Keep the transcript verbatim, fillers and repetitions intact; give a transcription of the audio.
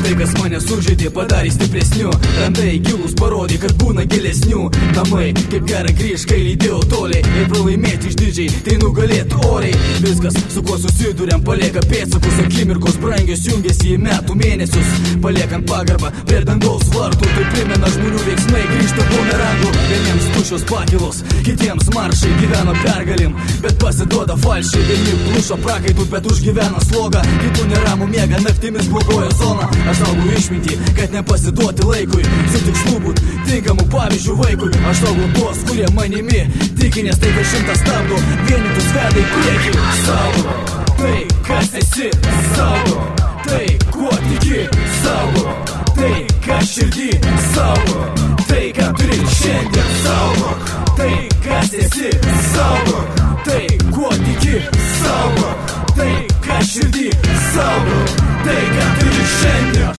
Tai, kas mane sužaidė, padarė stipresniu. Randai gilus parodė, kad būna gilesnių. Namai, kaip gerai grįž, kai lydėjau toliai. Ir pralaimėti išdidžiai, tai nugalėti oriai. Viskas, su kuo susiduriam, palieka pėdsakus. Akimirkos brangios jungiasi į metų mėnesius. Paliekant pagarbą prie dangaus vartų. Tai primena žmonių veiksmai, grįžta bumerangų. Vieniems tuščios pakilos, kitiems maršai. Gyvena pergalim, bet pasiduoda falšiai. Vieni plušo prakaitų, bet užgyvena slogą. Kitų neramų miega naktimis blogojo zona. Aš augau išmintį, kad nepasiduoti laikui. Su tikslu būt tinkamų pavyzdžių vaikui. Aš augau tuos, kurie manimi tiki, nes tai, kad šimtas stabdo, vienytus veda į priekį. Saugo tai, kas esi, saugo tai, kuo tiki, saugo tai, kas širdį, saugo tai, ką turi šiandien, saugo tai, kas esi, saugo tai, kuo tiki, saugo tai, kas širdį, saugo tai, ką turi šiandien.